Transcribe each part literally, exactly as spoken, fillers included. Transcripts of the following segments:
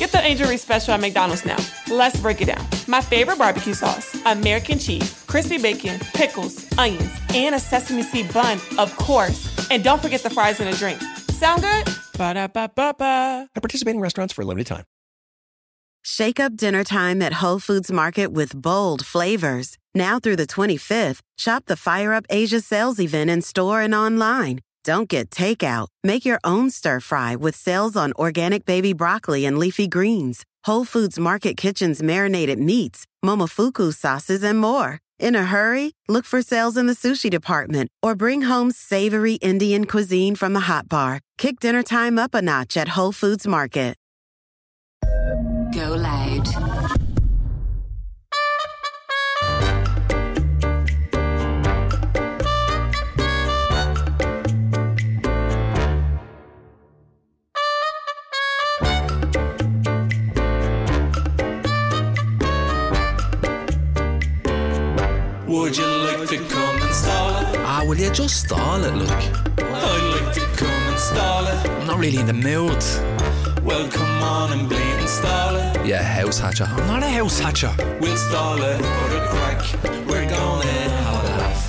Get the Angel Reese special at McDonald's now. Let's break it down. My favorite barbecue sauce, American cheese, crispy bacon, pickles, onions, and a sesame seed bun, of course. And don't forget the fries and a drink. Sound good? Ba-da-ba-ba-ba. At participating restaurants for a limited time. Shake up dinner time at Whole Foods Market with bold flavors. Now through the twenty-fifth, shop the Fire Up Asia sales event in store and online. Don't get takeout. Make your own stir fry with sales on organic baby broccoli and leafy greens. Whole Foods Market Kitchen's marinated meats, Momofuku sauces, and more. In a hurry? Look for sales in the sushi department or bring home savory Indian cuisine from the hot bar. Kick dinner time up a notch at Whole Foods Market. Go loud. Would you like to come and stall it? Ah, will you just stall it, look? I'd like to come and stall it. I'm not really in the mood. Well, come on and bleed and stall it. Yeah, house hatcher. I'm not a house hatcher. We'll stall it for the crack. We're gonna have a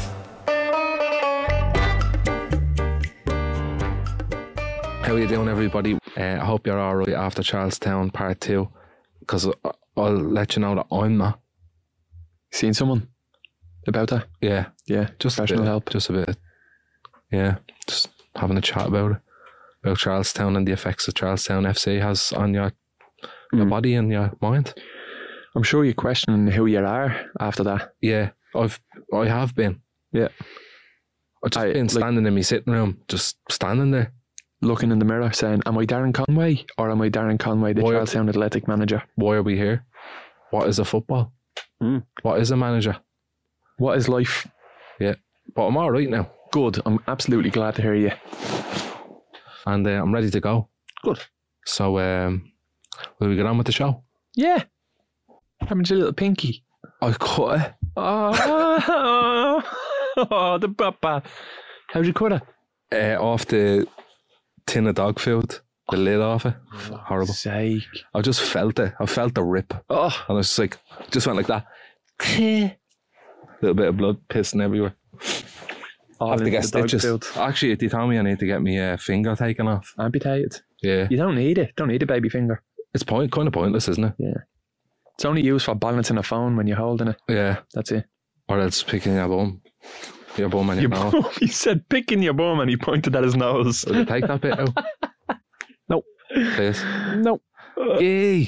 laugh. How are you doing, everybody? Uh, I hope you're all right after Charlestown Part two, because I'll let you know that I'm not. Seen someone about that? Yeah. Yeah, Just professional a bit, help. Just a bit. Yeah, just having a chat about it. About Charlestown and the effects that Charlestown F C has on your your Mm. body and your mind. I'm sure you're questioning who you are after that. Yeah, I've I have been. Yeah. I've just I- been like- standing in my sitting room, just standing there. Looking in the mirror saying, am I Darren Conway or am I Darren Conway, the Why- Charlestown Athletic manager? Why are we here? What is a football? Mm. What is a manager? What is life? Yeah, but I'm all right now, Good. I'm absolutely glad to hear you. and uh, I'm ready to go. Good. So, um, will we get on with the show? Yeah. Having your little pinky. I cut it. Oh, oh the papa. How'd you cut it? Uh, off the tin of dog food, the lid off it. Horrible. Sake. I just felt it. I felt the rip. Oh. And I was just like, just went like that. Little bit of blood pissing everywhere. I have to get stitches. Actually, they told me I need to get my uh, finger taken off. Amputated. Yeah. You don't need it. Don't need a baby finger. It's point, kind of pointless, isn't it? Yeah. It's only used for balancing a phone when you're holding it. Yeah. That's it. Or else picking your bum. Your bum and your Your nose. bum. He said picking your bum and he pointed at his nose. Will you take that bit out? No. Please. No. Yay!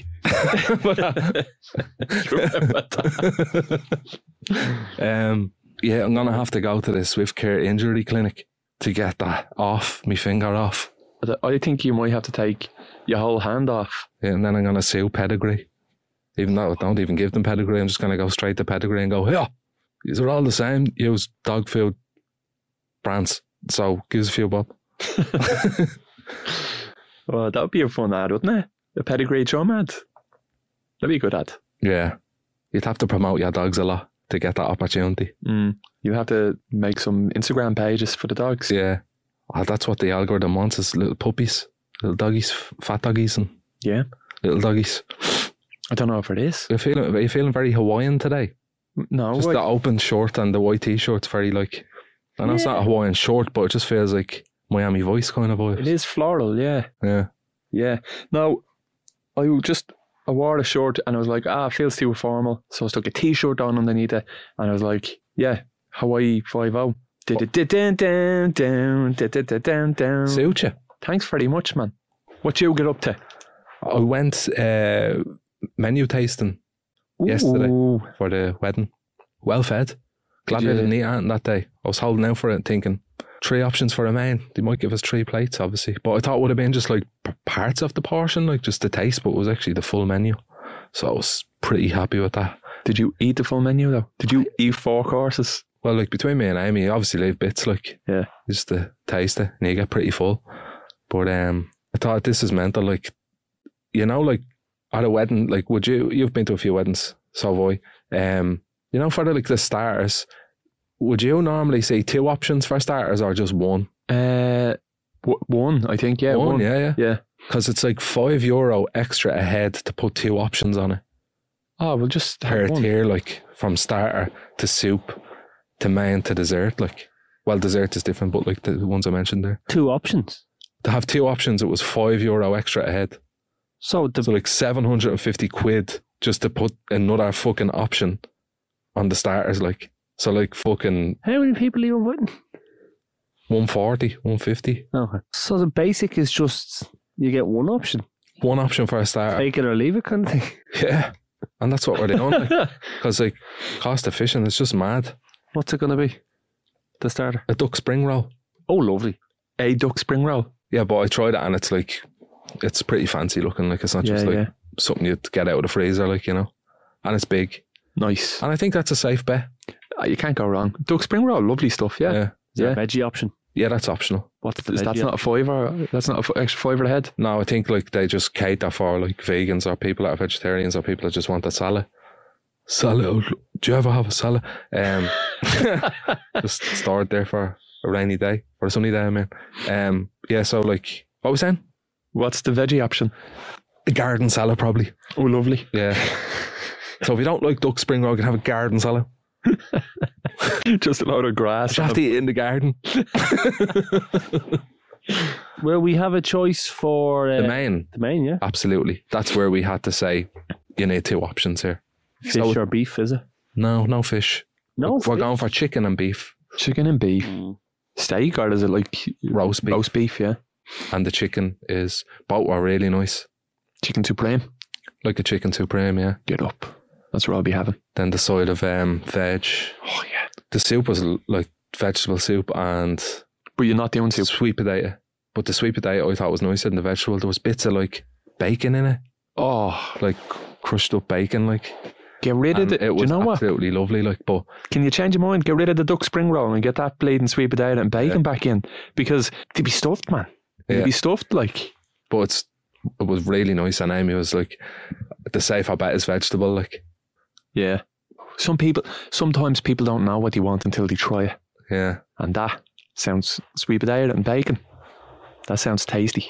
um, yeah, I'm going to have to go to the Swift Care Injury Clinic to get that off, my finger off. I think you might have to take your whole hand off. Yeah, and then I'm going to sue Pedigree. Even though I don't even give them Pedigree, I'm just going to go straight to Pedigree and go, yeah, these are all the same. Use dog food brands. So give us a few bob. Well, that would be a fun ad, wouldn't it? A Pedigree drum ad. That'd be a good ad. Yeah. You'd have to promote your dogs a lot to get that opportunity. Mm. You have to make some Instagram pages for the dogs. Yeah. Oh, that's what the algorithm wants, is little puppies, little doggies, fat doggies and Yeah. little doggies. I don't know if it is. You're feeling, are you feeling very Hawaiian today? No. Just I- the open shirt and the white t-shirt's very like, I know it's not a Hawaiian short, but it just feels like Miami Vice kind of vibes. It is floral, yeah. Yeah. Yeah. No, I just, I wore a shirt and I was like, ah, it feels too formal. So I stuck a t-shirt on underneath it and I was like, yeah, Hawaii five oh. Suit you. Thanks very much, man. What you get up to? I went uh, menu tasting yesterday Ooh. for the wedding. Well fed. Glad Did I you- didn't eat anything that day. I was holding out for it thinking, three options for a main. They might give us three plates, obviously. But I thought it would have been just like p- parts of the portion, like just the taste, but it was actually the full menu. So I was pretty happy with that. Did you eat the full menu though? Did you eat four courses? Well, like between me and Amy, you obviously leave bits, like, Yeah. just to taste it, and you get pretty full. But um, I thought this is mental, like, you know, like at a wedding, like, would you, you've been to a few weddings, so have I. Um, you know, for the, like the starters, would you normally say two options for starters or just one? Uh, w- one, I think, yeah. One, One, yeah, yeah. Yeah. Because it's like five euro extra a head to put two options on it. Oh, well, just have Per one. tier, like from starter to soup to main to dessert. Like, well, dessert is different, but like the ones I mentioned there. Two options. To have two options, it was five euro extra a head. So the So like seven hundred fifty quid just to put another fucking option on the starters. Like, so like fucking how many people are you inviting? one forty, one fifty. Okay. So the basic is just you get one option, One option for a starter. take it or leave it kind of thing. Yeah. And that's what we're doing. Because like, cost efficient, it's just mad. What's it going to be? The starter. A duck spring roll. Oh, lovely. A duck spring roll. Yeah, but I tried it and it's like, it's pretty fancy looking. Like, it's not just Yeah, like yeah. something you'd get out of the freezer, like, you know. And it's big. Nice. And I think that's a safe bet. Uh, you can't go wrong. Duck spring roll, lovely stuff. Yeah. Yeah. Is there Yeah. a veggie option? Yeah, that's optional. What's the Is veggie that's not a fiver? That's not an extra fiver a head? No, I think like they just cater for like vegans or people that are vegetarians or people that just want a salad. Salad. Do you ever have a salad? Um, just store it there for a rainy day or a sunny day, I mean. Um, yeah, so like, what was saying? What's the veggie option? A garden salad, probably. Oh, lovely. Yeah. So if you don't like duck spring roll, you can have a garden salad. Just a load of grass. You have to eat in the garden. Well, we have a choice for uh, The main, the main, yeah. absolutely. That's where we had to say you need two options here. Fish So- or beef, is it? No, no fish. No, We're fish. going for chicken and beef, Chicken and beef. Mm. Steak, or is it like roast beef. roast beef? Yeah. And the chicken is, both are really nice. Chicken supreme. Like a chicken supreme, yeah. Get up. That's what I'll be having. Then the side of um, veg. Oh, yeah. The soup was l- like vegetable soup and But you're not doing soup. sweet potato. But the sweet potato I thought was nicer than the vegetable. There was bits of like bacon in it, Oh, like crushed up bacon, like. get rid of And it. it Do was you know what? absolutely lovely, like. But Can you change your mind? Get rid of the duck spring roll and get that bleeding sweet potato and bacon Yeah. back in. Because to be stuffed, man. To Yeah. be stuffed, like. but it's it was really nice, and Amy was like, the safer bet is vegetable, like. Yeah. Some people, sometimes people don't know what they want until they try it. Yeah. And that sounds sweet potato and bacon. That sounds tasty.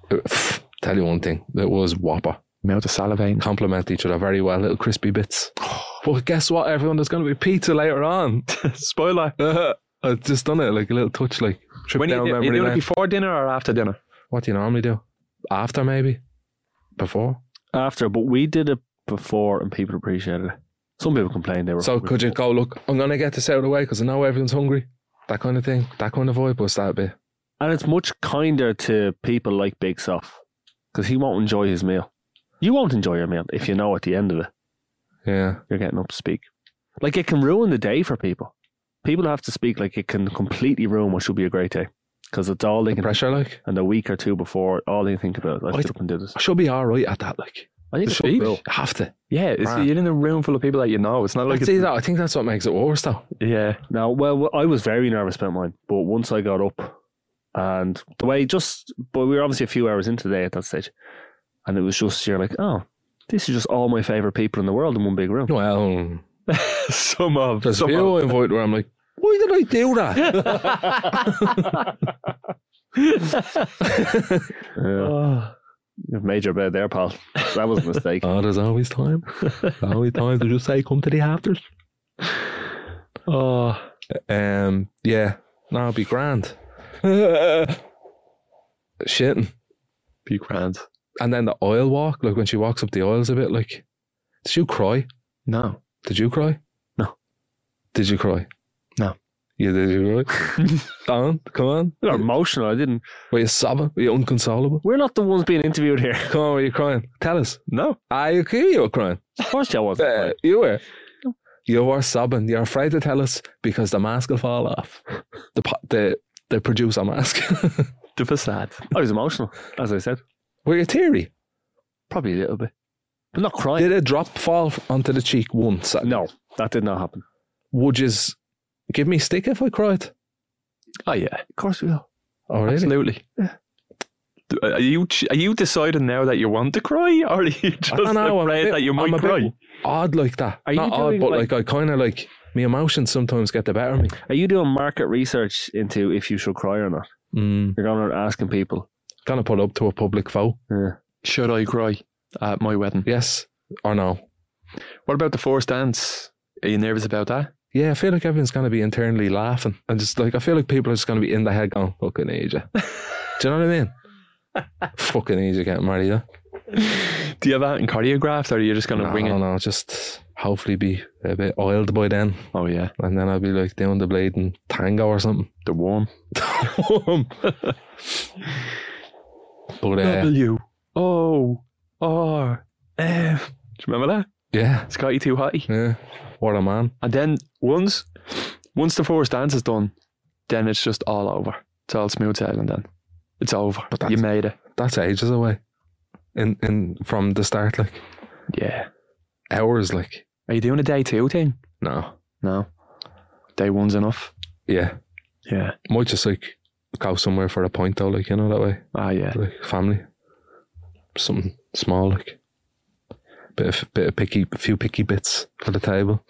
Tell you one thing, it was whopper. Mouth of salivating. Complement each other very well, little crispy bits. But guess what, everyone? There's going to be pizza later on. Spoiler. I've just done it, like a little touch, like trip When you, down you memory doing it lane. before dinner or after dinner? What do you normally do? After, maybe? Before? After, but we did it before and people appreciated it. Some people complained they were. So could you go, look, I'm going to get this out of the way because I know everyone's hungry. That kind of thing. That kind of vibe was that a bit. And it's much kinder to people like Big Soft because he won't enjoy his meal. You won't enjoy your meal if you know at the end of it Yeah. you're getting up to speak. Like it can ruin the day for people. People have to speak like it can completely ruin what should be a great day because it's all they The can. pressure, like. And a week or two before, all they think about. Let's I get up and do this. I should be all right at that, like. I think The it's good, speech? Bill. You have to. Yeah, it's, Right. you're in a room full of people that you know. It's not like Like it's, that. I think that's what makes it worse, though. yeah. Now, well, I was very nervous about mine, but once I got up and the way just, but we were obviously a few hours into the day at that stage, and it was just, you're like, oh, this is just all my favourite people in the world in one big room. Well, Some of. there's a Some few of. I invite where I'm like, why did I do that? Yeah. Oh. You've made your bed there, pal. That was a mistake. Oh, there's always time. always time to just say, come to the afters. Oh. Um, yeah, no, it'd be grand. Shitting. Be grand. And then the oil walk, like when she walks up the aisles a bit, like, did you cry? No. Did you cry? No. Did you cry? No. Yeah, did you cry? Don, come on. You're emotional. I didn't. Were you sobbing? Were you unconsolable? We're not the ones being interviewed here. Come on, were you crying? Tell us. No. Ah, you, you were crying. Of course, I wasn't. Uh, crying. you were. You were sobbing. You're afraid to tell us because the mask will fall off. The po- the the producer mask. The facade. I was emotional, as I said. Were you teary? Probably a little bit, but not crying. Did a drop fall onto the cheek once? No, that did not happen. Would you give me stick if I cried? Oh, yeah. Of course we will. Oh, really? Absolutely. Yeah. Are you are you deciding now that you want to cry, or are you just I don't know. I'm a afraid bit- that you might I'm a cry? bit odd like that. Are you Not odd, doing, but like- like, I kind of like my emotions sometimes get the better of me. Are you doing market research into if you should cry or not? Mm. You're going around asking people. Gonna put up to a public vote. Yeah. Should I cry at my wedding? Yes or no? What about the first dance? Are you nervous about that? Yeah, I feel like everyone's going to be internally laughing. And just like, I feel like people are just going to be in the head going, fucking Asia. Do you know what I mean? Fucking Asia getting married, yeah? Do you have that in choreographed, or are you just going to No, bring it? no, no, just hopefully be a bit oiled by then. Oh, yeah. And then I'll be like doing the blade and tango or something. The warm. But uh, W O R F. Do you remember that? yeah, Scotty Too Hotty. yeah, what a man. And then once once the first dance is done, then it's just all over. It's all smooth sailing then. It's over. But You that's- made it. That's ages away. In in from the start, like Yeah. hours, like Are you doing a day two thing? no, No. Day one's enough. yeah, Yeah. might just like go somewhere for a point though, like you know that way, Ah, yeah. like family, something small, like bit of bit of picky, a few picky bits for the table.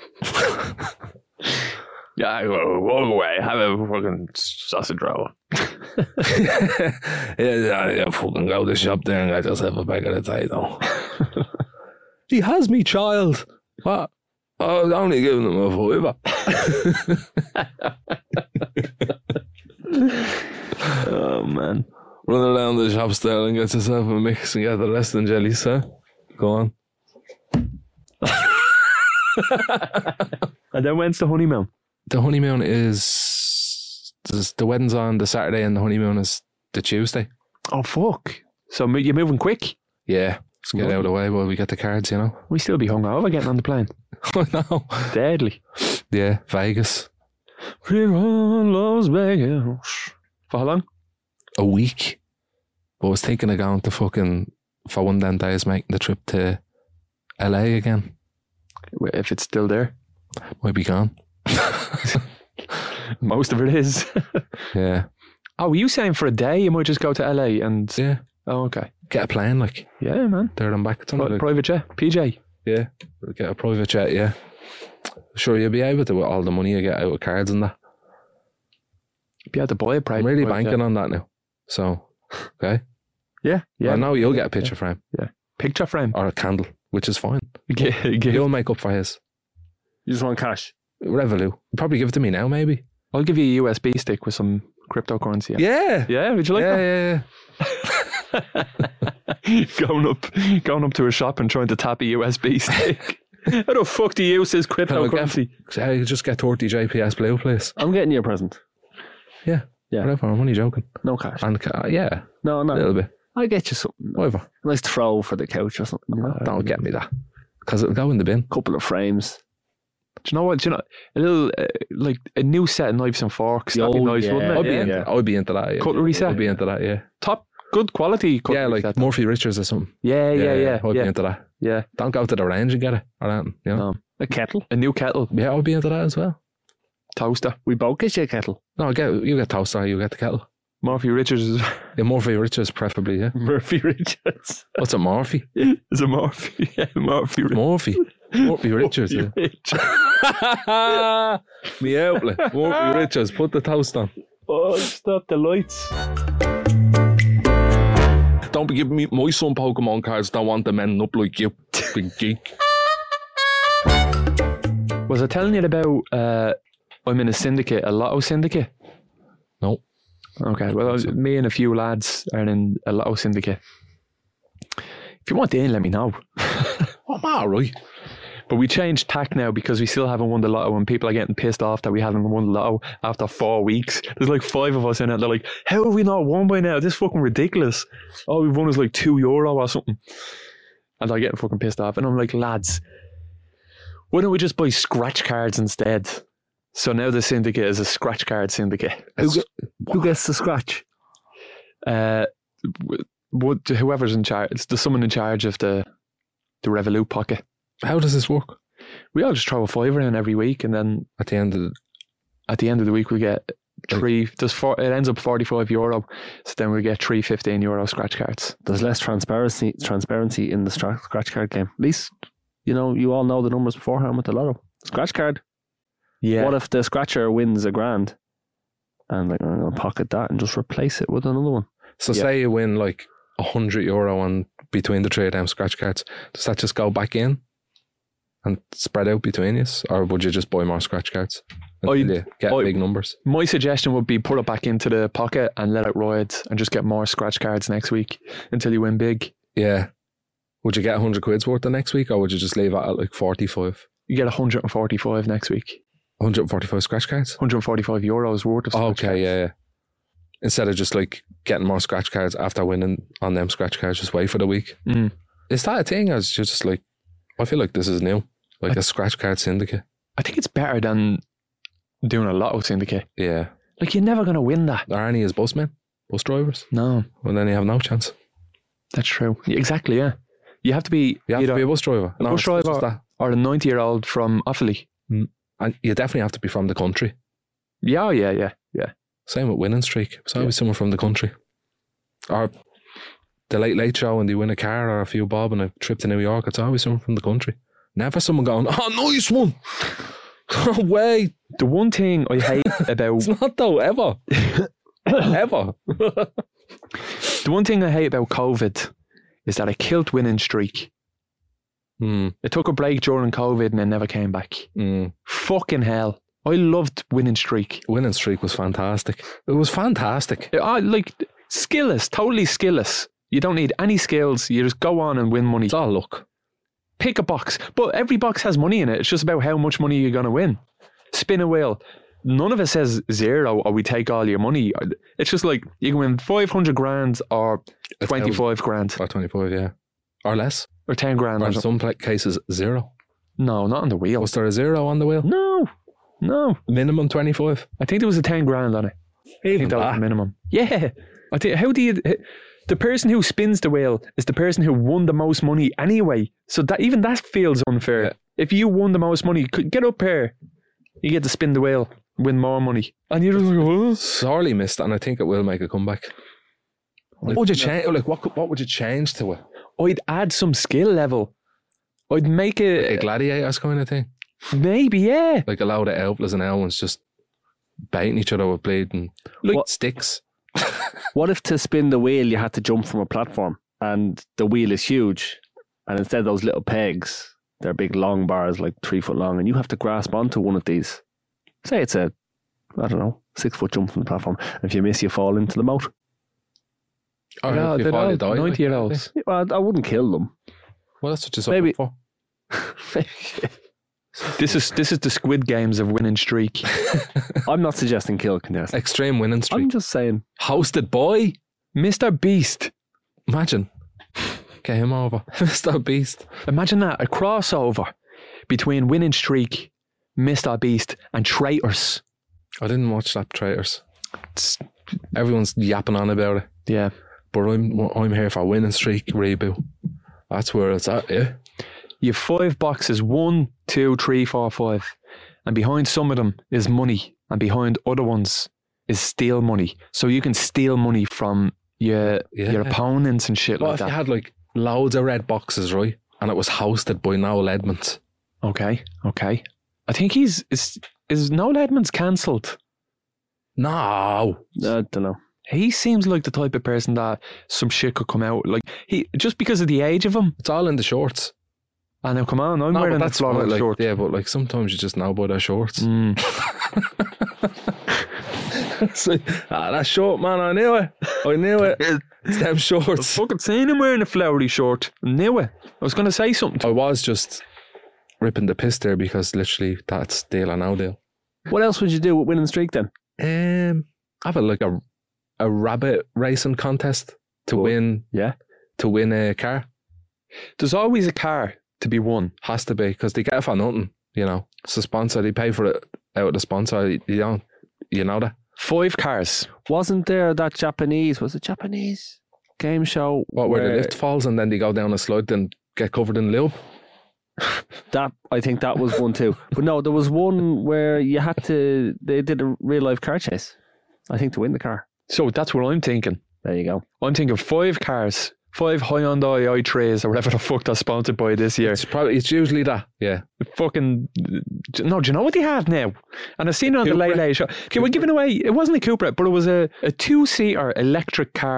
Yeah, walk away. Have a fucking sausage roll. yeah, yeah, yeah, fucking go to the shop there and get yourself a bag of the potato. He has me, child. What? I was only giving him a fiver. Oh, man. Run around the shops there and get yourself a mix and get the rest in jelly, sir. Go on. And then when's the honeymoon? The honeymoon is the the wedding's on the Saturday and the honeymoon is the Tuesday. Oh, fuck. So mo- you're moving quick? Yeah, let's get out of the way while we get the cards, you know. We still be hungover getting on the plane. I know. Deadly. Yeah, Vegas. Viva Las Vegas. For how long? A week. But I was thinking of going to fucking, for one of them days, making the trip to L A again. If it's still there. Might be gone. Most of it is. Yeah. Oh, were you saying for a day you might just go to L A and... Yeah. Oh, okay. Get a plane, like, Yeah, man. there and back. It's only Pri- like- private jet. P J. yeah. Get a private jet, yeah. Sure, you'll be able to with all the money you get out of cards and that. Be able to buy a private I'm really private banking jet. on that now. So, okay. Yeah. Yeah. I know you'll get a picture frame Picture frame. or a candle, which is fine. G- g- You'll make up for his. You just want cash. Revolut. Probably give it to me now, maybe. I'll give you a U S B stick with some cryptocurrency. Yeah. Yeah, would you like yeah, that? yeah, yeah. going up going up to a shop and trying to tap a U S B stick. How the fuck do you use this cryptocurrency? So you just get thirty J P S Blue, please. I'm getting you a present. Yeah. Yeah. Whatever, I'm only joking. No cash. And ca- yeah, No, a no. little bit. I'll get you something. Whatever. Nice throw for the couch or something. You know? Don't get me that. Because it'll go in the bin. Couple of frames. Do you know what? Do you know a little uh, like a new set of knives and forks? That'd be Oh, nice, yeah. wouldn't it? I'd be, Yeah. into, Yeah. I'd be into that. Yeah. Cutlery set? I'd be into that, yeah. Top, good quality cutlery Yeah, like set. Murphy Richards or something. Yeah, yeah, yeah, I'd yeah. be into that. yeah. Don't go to the range and get it or anything, you know? No. A kettle. A new kettle, Yeah, I'd be into that as well. toaster. We both get you a kettle. No, get, you get toaster, you get the kettle. Murphy Richards is, Yeah, Murphy Richards preferably, yeah. Murphy Richards. What's a Murphy? is a Murphy. Yeah, Murphy Richards. Murphy. Murphy Richards, yeah. Me outlet. Murphy Richards, put the toast on. Oh, stop the lights. Don't be giving me my son Pokemon cards, don't want them ending up like you, big geek. Was I telling you about uh, I'm in a syndicate, a lotto syndicate? No. Okay, well, I was, me and a few lads are in a lotto syndicate. If you want in, let me know. Oh, I'm alright. But we changed tack now because we still haven't won the lotto and people are getting pissed off that we haven't won the lotto after four weeks. There's like five of us in it. They're like, how have we not won by now? This is fucking ridiculous. All we've won is like two euro or something. And they're getting fucking pissed off. And I'm like, lads, why don't we just buy scratch cards instead? So now the syndicate is a scratch card syndicate. Who, get, who gets the scratch? Uh, what, whoever's in charge, it's the someone in charge of the the Revolut pocket. How does this work? We all just throw a fiver in every week, and then At the end of the... at the end of the week we get three. There's four. It ends up forty-five euro. So then we get three fifteen euro scratch cards. There's less transparency transparency in the stra- scratch card game. At least, you know, you all know the numbers beforehand with the lotto. Scratch card. Yeah. What if the scratcher wins a grand? And like, I'm going to pocket that and just replace it with another one. So Yeah. say you win like a hundred euro on between the three of them scratch cards. Does that just go back in and spread out between you, or would you just buy more scratch cards until I'd- you get I'd- big numbers? My suggestion would be put it back into the pocket and let it ride and just get more scratch cards next week until you win big. Yeah. Would you get a hundred quid's worth the next week, or would you just leave it at like forty-five? You get one hundred forty-five next week. one hundred forty-five scratch cards. one hundred forty-five euros worth of Oh, scratch okay, cards. yeah, yeah. Instead of just like getting more scratch cards after winning on them scratch cards, just wait for the week. Mm. Is that a thing? Or is it just like, I feel like this is new, like I- a scratch card syndicate. I think it's better than doing a lotto syndicate. Yeah. Like, you're never going to win that. Are any as busmen, bus drivers? No, Well, then you have no chance. that's true. Yeah, exactly, yeah. You have to be You have either to be a bus driver. a bus it's- it's just driver that. or a ninety-year-old from Offaly. And you definitely have to be from the country. Yeah, oh, yeah, yeah, yeah. Same with winning streak. It's always someone from the country. Or the Late Late Show and they win a car or a few bob and a trip to New York. It's always someone from the country. Never someone going, oh, nice one. No way. The one thing I hate about It's not though, ever. Ever. the one thing I hate about COVID is that it killed winning streak. Hmm. It took a break during COVID and then never came back. Mm. Fucking hell. I loved winning streak. Winning streak was fantastic. It was fantastic. I like skillless, totally skillless. You don't need any skills. You just go on and win money. It's all luck. Pick a box, but every box has money in it. It's just about how much money you're going to win. Spin a wheel. None of it says zero or we take all your money. It's just like you can win five hundred grand or A twenty-five grand Or twenty-five, yeah. Or less. or ten grand. Or Or in something. some pla- cases, zero. No, not on the wheel. Was there a zero on the wheel? No, no. Minimum twenty-five. I think there was a ten grand on it. I Even think that was that. the minimum. Yeah. I think, how do you... The person who spins the wheel is the person who won the most money anyway. So that even that feels unfair. Yeah. If you won the most money, c- get up here. You get to spin the wheel, win more money. And you're just like, oh. Sorely missed, and I think it will make a comeback. What would you change? Like, what could, what would you change to it? I'd add some skill level. I'd make A it... gladiators kind of thing? Maybe, yeah. Like a load of elves and elves just biting each other with blade and Like- what sticks. What if to spin the wheel you had to jump from a platform and the wheel is huge, and instead of those little pegs, they're big long bars like three foot long, and you have to grasp onto one of these. Say it's a, I don't know, six foot jump from the platform. And if you miss, you fall into the moat. Or Yeah, if you they're fall, you all die, like, ninety-year-olds. Well, I wouldn't kill them. Well, that's what you're Maybe- for. This is this is the Squid Games of winning streak. I'm not suggesting kill contest. Extreme winning I'm streak. just saying. Hosted by. Mister Beast. Imagine. Get him over. Mister Beast. Imagine that, a crossover between winning streak, Mister Beast, and traitors. I didn't watch that Traitors. It's, everyone's yapping on about it. Yeah. But I'm I'm here for winning streak reboot. That's where it's at, yeah. You have five boxes, one, two, three, four, five. And behind some of them is money. And behind other ones is steal money. So you can steal money from your Yeah. your opponents and shit What like if that. you had like loads of red boxes, right? And it was hosted by Noel Edmonds. Okay, okay. I think he's is is Noel Edmonds cancelled. No. I don't know. He seems like the type of person that some shit could come out. Like he just because of the age of him. It's all in the shorts. I know, come on, I'm No, wearing but a that's Florida what, like, short. yeah, but like sometimes you just know by their shorts. Mm. It's like, ah, that short, man, I knew it. I knew it. It's them I shorts. fucking seen him wearing a flowery short. I knew it. I was going to say something. I was just ripping the piss there because literally that's deal or no deal. What else would you do with winning streak then? Um, have a like a a rabbit racing contest to Cool. win Yeah. to win a car. There's always a car to be won. Has to be because they get it for nothing. You know, it's a sponsor. They pay for it out of the sponsor. You don't, you know that. Five cars. Wasn't there that Japanese, was it Japanese game show? What where the lift falls and then they go down a slide and get covered in lube. That, I think that was one too. But no, there was one where you had to, they did a real life car chase. I think to win the car. So that's what I'm thinking. There you go. I'm thinking five cars, five Hyundai i threes or whatever the fuck they're sponsored by this year. It's probably it's usually that. Yeah. Fucking no, do you know what they have now? And I've seen it on the Late Late Show. Okay, we're giving away. It wasn't a Cupra, but it was a, a two seater electric car.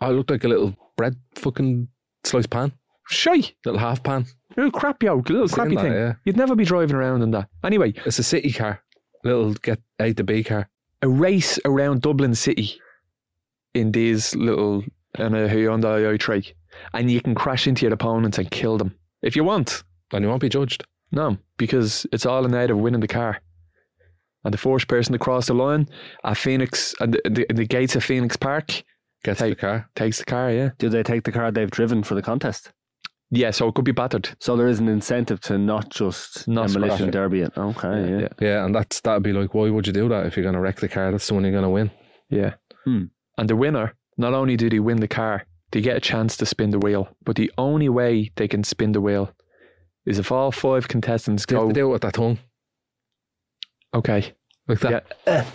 Oh, it looked like a little bread fucking sliced pan. Shy. Little half pan. Little crap yoke, little Saying crappy that, thing. yeah. You'd never be driving around in that. Anyway, It's a city car. Little get A to B car. a race around Dublin City in these little in a Hyundai i three, and you can crash into your opponents and kill them if you want. And you won't be judged. No, because it's all in aid of winning the car. And the first person to cross the line at Phoenix and the, the, the gates of Phoenix Park Gets take, the car. takes the car. Yeah, Do they take the car they've driven for the contest? yeah. So it could be battered. So there is an incentive to not just Not demolition scrap it. derby it. Okay, yeah. yeah. Yeah, and that's that'd be like, why would you do that if you're going to wreck the car? That's the one you're going to win. Yeah. Hmm. And the winner, not only do they win the car, they get a chance to spin the wheel. But the only way they can spin the wheel is if all five contestants Do you go. have to do it with that tongue? Okay. Like that? Yeah.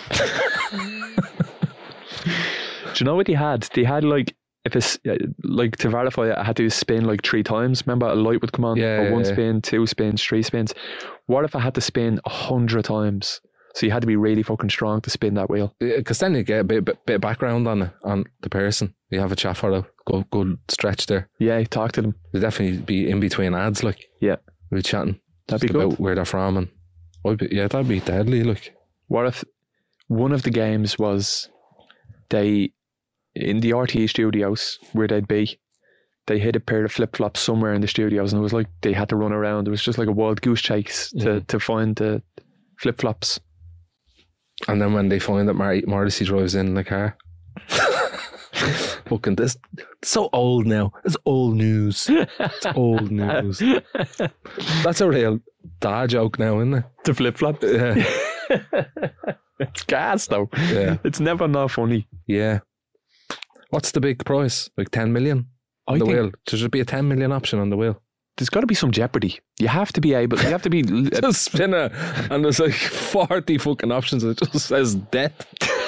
Do you know what they had? They had like, if it's uh, like to verify it, I had to spin like three times. Remember, a light would come on, Yeah, or yeah, one yeah. spin, two spins, three spins. What if I had to spin a hundred times? So you had to be really fucking strong to spin that wheel. Because then you get a bit, bit, bit of background on it, on the person. You have a chat for a good, good stretch there. Yeah, talk to them. They'd definitely be in between ads, like. Yeah. We'd be chatting. That'd be just about good. where they're from. And I'd be, yeah, that'd be deadly, like. What if one of the games was they, in the R T E studios where they'd be, they hid a pair of flip flops somewhere in the studios, and it was like they had to run around. It was just like a wild goose chase to, Mhm. to find the flip flops. And then when they find that Mar- Morrissey drives in the car. Fucking this. It's so old now. It's old news. It's old news. That's a real dad joke now, isn't it? The flip flop. Yeah. It's gas though. Yeah. It's never not funny. Yeah. What's the big price? Like ten million on I the think wheel? There should be a ten million option on the wheel. there's got to be some jeopardy. You have to be able. You have to be. Just spin it, and there's like forty fucking options. It just says death.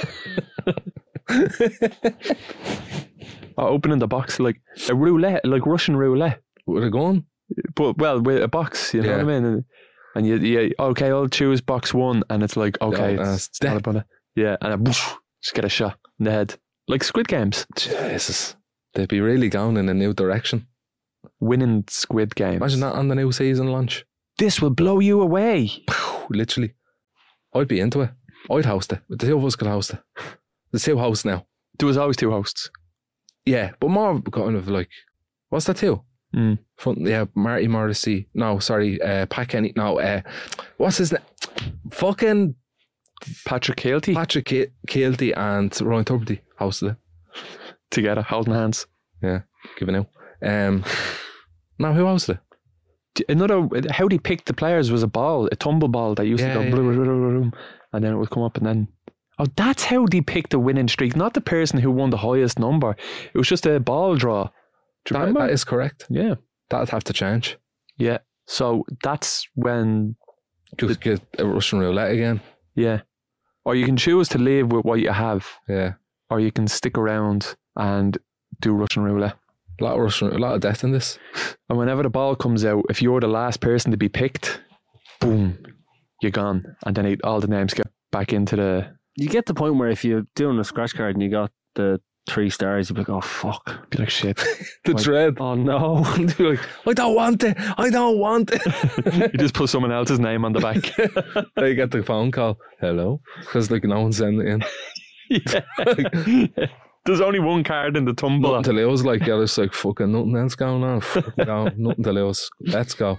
Or opening the box like a roulette, like Russian roulette. Where they going? But well, with a box, you know Yeah. what I mean? And, and you, you, okay, I'll choose box one, and it's like, okay, Oh, uh, it's, it's not about it. Yeah, and then, whoosh, just get a shot in the head, like Squid Games, Jesus, they'd be really going in a new direction. winning Squid Games. Imagine that on the new season launch. This will blow you away. Literally, I'd be into it. I'd host it. The two of us could host it. There's two hosts now. There was always two hosts. Yeah, but more kind of like, what's that two? Mm. Fun, yeah, Marty Morrissey. No, sorry, uh, Pat Kenny. No, uh, what's his name? Fucking Patrick Keelty Patrick Ke- Keelty and Ryan Tuberty hosted it. together, holding hands. Yeah, giving out. Um, no, who hosted it? Another, how they picked the players was a ball, a tumble ball that used Yeah, to go, yeah. blah, blah, blah, blah, blah, and then it would come up, and then, oh, that's how they picked the winning streak, not the person who won the highest number. It was just a ball draw. Do you That, remember? that is correct. Yeah. That'd have to change. Yeah. So that's when, Just get a Russian roulette again. yeah. Or you can choose to live with what you have, Yeah, or you can stick around and do Russian roulette. a lot of Russian, a lot of death in this. And whenever the ball comes out, if you're the last person to be picked, boom, you're gone. And then it, all the names get back into the, You get the point where if you're doing a scratch card and you got the three stars, you'd be like, oh, fuck. be like, shit. The Like, dread. Oh, no. They'd be like, I don't want it. I don't want it. You just put someone else's name on the back. They get the phone call. Hello, because like no one's sending it in. Yeah. There's only one card in the tumbler. Nothing to lose. Like, yeah, it's like fucking nothing else going on. Fucking go, nothing to lose. Let's go.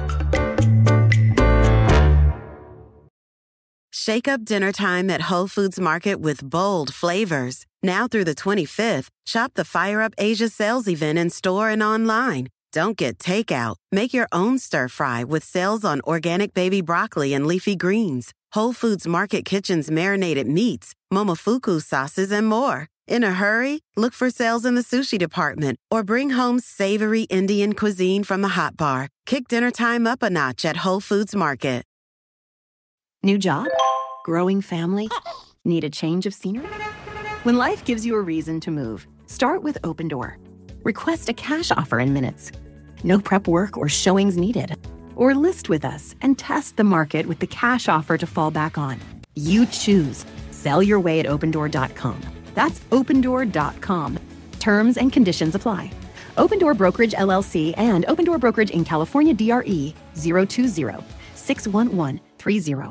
Shake up dinner time at Whole Foods Market with bold flavors. Now through the twenty-fifth, shop the Fire Up Asia sales event in store and online. Don't get takeout. Make your own stir fry with sales on organic baby broccoli and leafy greens. Whole Foods Market Kitchen's marinated meats, momofuku sauces, and more. In a hurry? Look for sales in the sushi department or bring home savory Indian cuisine from the hot bar. Kick dinner time up a notch at Whole Foods Market. New job? Growing family? Need a change of scenery? When life gives you a reason to move, start with Open Door. Request a cash offer in minutes. No prep work or showings needed. Or list with us and test the market with the cash offer to fall back on. You choose. Sell your way at open door dot com. That's open door dot com. Terms and conditions apply. Open Door Brokerage L L C and Open Door Brokerage in California, D R E zero two zero, six one one three zero.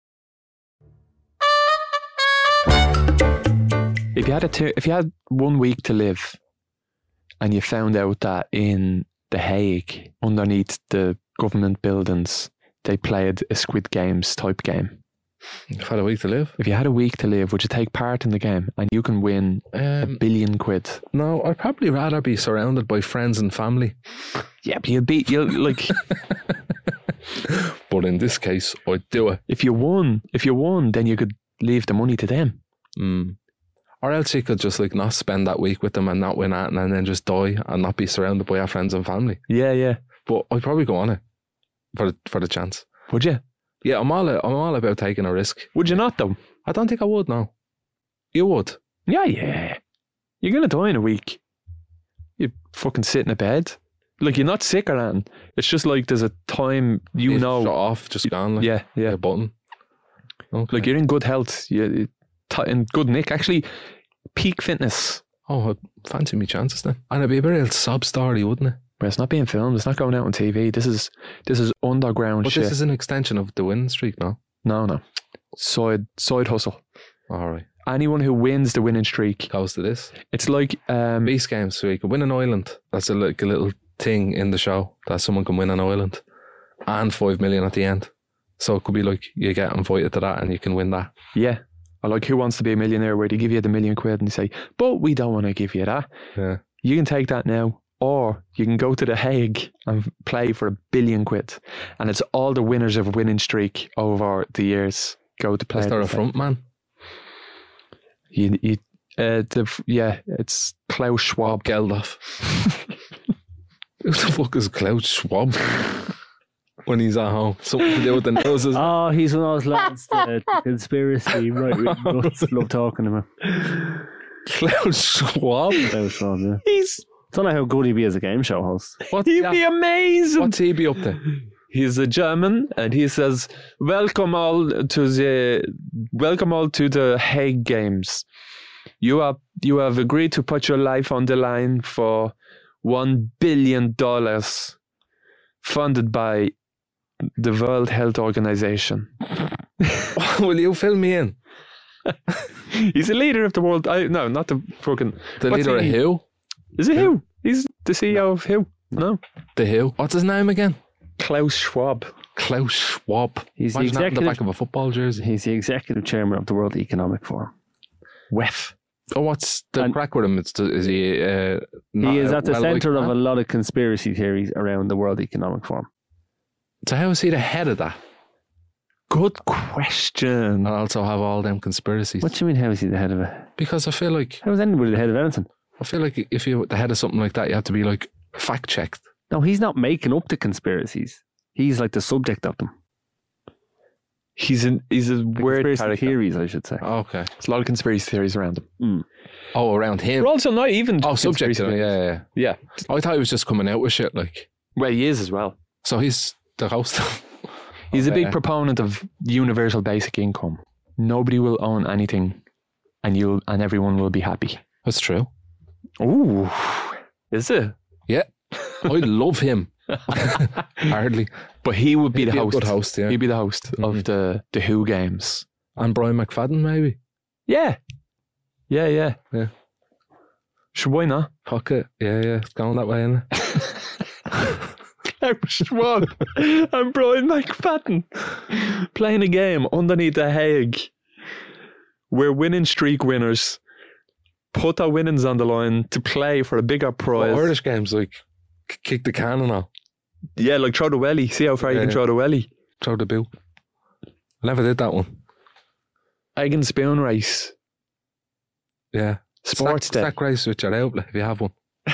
If you had a t- if you had one week to live, and you found out that in The Hague, underneath the government buildings, they played a Squid Games type game. If I had a week to live? If you had a week to live, would you take part in the game and you can win Um, a billion quid? No, I'd probably rather be surrounded by friends and family. Yeah, but you'd be, you'll like, But in this case, I'd do it. if you won, if you won, then you could leave the money to them. Mm. Or else you could just like not spend that week with them and not win at and then just die and not be surrounded by our friends and family. Yeah, yeah. But I'd probably go on it for the, for the chance. Would you? Yeah, I'm all I'm all about taking a risk. Would you not though? I don't think I would. No, you would. Yeah, yeah. You're gonna die in a week. You fucking sit in a bed. Like, you're not sick or anything. It's just like there's a time you You know. shut off, just gone. Like, Yeah, yeah. a button. Okay. Like, you're in good health. You're t- in good nick. Actually, peak fitness. Oh, I'd fancy me chances then. And it'd be a real sob story, wouldn't it? But it's not being filmed. It's not going out on T V. This is this is underground But shit. this is an extension of the winning streak, no? No, no. Side side hustle. All right. Anyone who wins the winning streak, Goes to this. it's like um, Beast games, so you can win an island. That's a, like a little thing in the show that someone can win an island and five million at the end. So it could be like you get invited to that and you can win that. yeah. Or like Who Wants to Be a Millionaire, where they give you the million quid and they say, but we don't want to give you that. Yeah. You can take that now, or you can go to The Hague and play for a billion quid. And it's all the winners of winning streak over the years go to play. Is there a at The front man? You, you, uh, the, yeah, it's Klaus Schwab. Geldof. Who the fuck is Klaus Schwab? When he's at home. Something to do with the noses. Oh, he's one of those lads, the conspiracy right wing nuts. Love talking to him. Klaus Schwab? Klaus Schwab, yeah. He's, Don't know how good he'd be as a game show host. What, he'd yeah, be amazing. what's he be up to? He's a German, and he says, "Welcome all to the welcome all to the Hague Games. You are you have agreed to put your life on the line for one billion dollars, funded by the World Health Organization." Will you fill me in? He's the leader of the world. I, no, not the fucking The what's leader he? of who? Is it who? He's the C E O of who? No, The who? What's his name again? Klaus Schwab. Klaus Schwab. He's the Imagine that in the executive- back of a football jersey. He's the executive chairman of the World Economic Forum. W E F. Oh, what's the And- crack with him? It's the, is he? Uh, not He is a at the well-liked centre of man? a lot of conspiracy theories around the World Economic Forum. So how is he the head of that? Good question. And also have all them conspiracies? What do you mean, how is he the head of it? Because I feel like How is anybody the head of anything? I feel like if you're the head of something like that, you have to be like fact checked. No, he's not making up the conspiracies. He's like the subject of them. He's an he's a The weird conspiracy character. theories, I should say. Okay. There's a lot of conspiracy theories around him. Oh, around him. We're also not even Oh, just subject to conspiracy it. theories. Yeah, yeah, Yeah. yeah. I thought he was just coming out with shit. Like, Well, he is as well. so he's the host. He's a Okay. big proponent of universal basic income. Nobody will own anything, and you'll and everyone will be happy. That's true. Ooh, is it? Yeah, I love him. Hardly. But he would be He'd the be a host. good host, yeah. He'd be the host Mhm. of the the Who Games. And Brian McFadden, maybe. Yeah, yeah, yeah, Yeah. Sure, why not? Fuck it. Yeah, yeah. It's going that way, isn't it? Klaus Schwab and Brian McFadden playing a game underneath the Hague. We're winning streak winners. Put our winnings on the line to play for a bigger Well, prize. Irish games, like, k- kick the can and all. Yeah, like throw the welly. See how far you Yeah, can yeah. throw the welly. Throw the bill. I never did that one. Egg and spoon race. Yeah. Sports Sack, day. sack race with your outlet if you have one.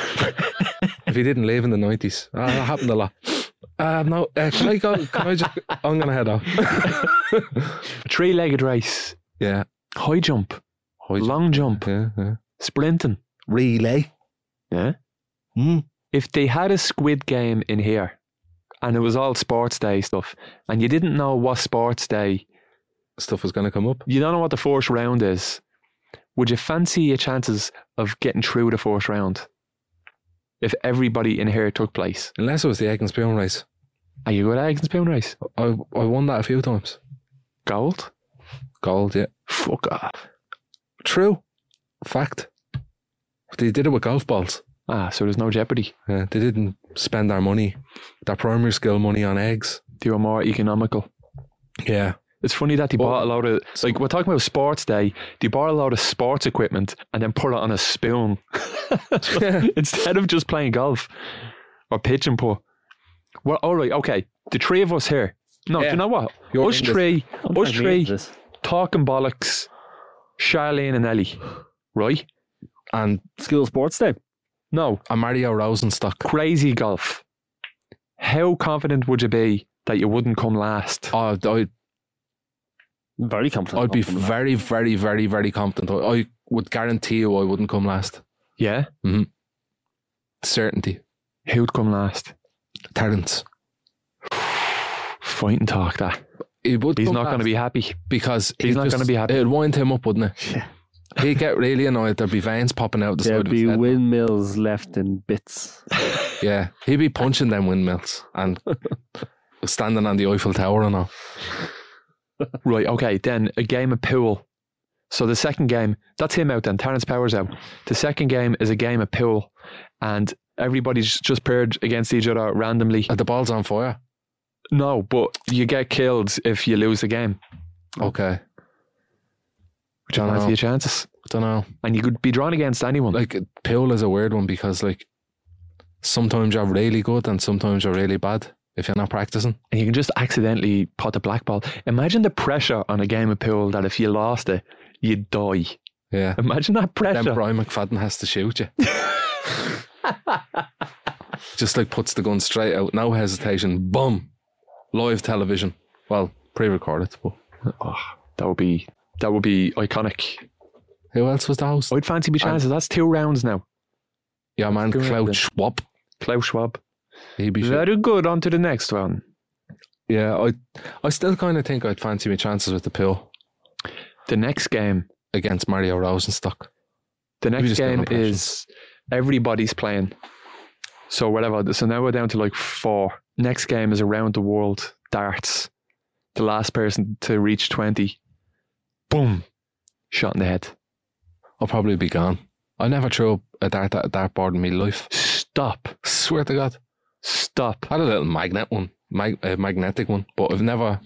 If you didn't live in the nineties. Ah, that happened a lot. Uh, no, uh, can I go? Can I just? I'm going to head off. Three-legged race. Yeah. High jump. High jump. Long jump. Yeah, yeah. Sprinting. Relay. Yeah. Hmm. If they had a Squid Game in here and it was all sports day stuff and you didn't know what sports day, Stuff was going to come up. you don't know what the first round is, would you fancy your chances of getting through the first round if everybody in here took place? Unless it was the egg and spoon race. Are you good at eggs and spoon race? I I won that a few times. Gold? Gold, yeah. Fuck off. True. Fact. They did it with golf balls. Ah, so there's no jeopardy. Yeah, they didn't spend their money, their primary school money on eggs. They were more economical. Yeah. It's funny that they But- bought a lot of, like, we're talking about sports day, they bought a lot of sports equipment and then put it on a spoon instead of just playing golf or pitch and putt. Well, all right, okay. The three of us here. No, do Yeah. you know what? You're us in this. three, I'm us trying to three, get this. talking bollocks, Charlene and Ellie, right? And School sports day. No, a Mario Rosenstock. crazy golf. How confident would you be that you wouldn't come last? Oh, I'd, Very confident. I'd be confident. very, very, very, very confident. I, I would guarantee you I wouldn't come last. Yeah? Certainty. Who'd come last? Terence. Fight and talk that. He would He's come not going to last be happy. because he's not just- gonna be happy. It'd wind him up, wouldn't it? Yeah. He'd get really annoyed. There'd be veins popping out the There'd side of be his head. windmills left in bits. Yeah, he'd be punching them windmills and standing on the Eiffel Tower and all. Right, okay, then a game of pool. So the second game, that's him out then, Terence Powers out. The second game is a game of pool and everybody's just paired against each other randomly. Are the balls on fire? No, but you get killed if you lose the game. Okay. Would you Dunno. fancy your chances? Don't know. And you could be drawn against anyone. Like, pool is a weird one because, like, sometimes you're really good and sometimes you're really bad if you're not practicing. And you can just accidentally pot a black ball. Imagine the pressure on a game of pool that if you lost it, you'd die. Yeah. Imagine that pressure. Then Brian McFadden has to shoot you. Just like puts the gun straight out, no hesitation, boom, live television. Well, pre-recorded, but Oh, that would be that would be iconic. who else was the host? I'd fancy my chances. That's two rounds now. Yeah, man, Go ahead Klaus then. Schwab. Klaus Schwab. He'd be shit. Very good. On to the next one. Yeah, I, I still kind of think I'd fancy my chances with the pool The next game. against Mario Rosenstock. The Maybe next just no game impression. is everybody's playing. So whatever. So now we're down to like four. Next game is around the world darts. The last person to reach twenty. Boom. Shot in the head. I'll probably be gone. I never threw a dart at a dartboard in my life. Stop. Swear to God. Stop. I had a little magnet one, mag, a magnetic one, but I've never,